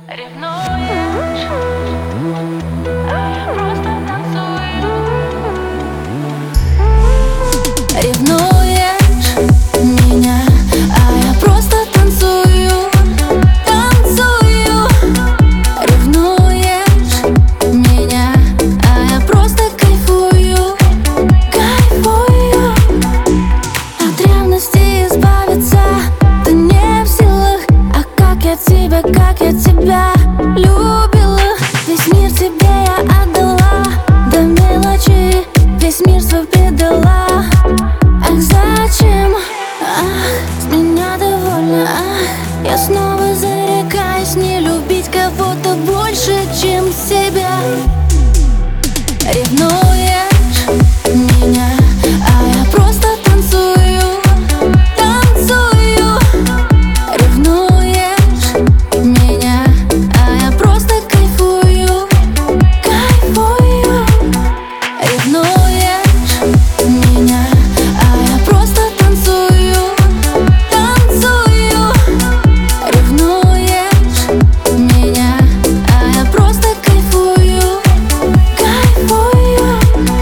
Ревнуешь, а я просто танцую. Ревнуешь меня, а я просто танцую, танцую. Ревнуешь меня, а я просто кайфую, кайфую. От ревности избавиться ты не в силах. А как я тебя любила. Весь мир тебе я отдала, до мелочи весь мир свой предала. Ах, зачем? Ах, с меня довольна. Ах, я снова зарекаюсь не любить кого-то больше, чем себя. Ревнуешь меня, а я просто танцую, танцую. Ревнуешь меня, а я просто кайфую, кайфую. Ревнуешь меня, а я просто танцую, танцую. Ревнуешь меня, а я просто кайфую, кайфую.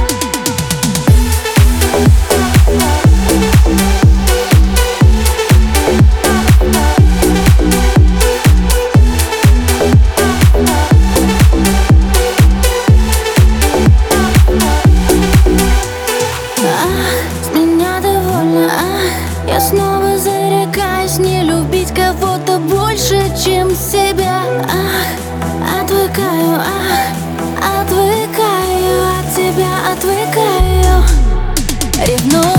Ах, с меня довольна. Ах, я снова зарекаюсь не любить кого-то больше, чем себя. Ах, отвыкаю, отвыкаю от тебя, отвыкаю. Ревную.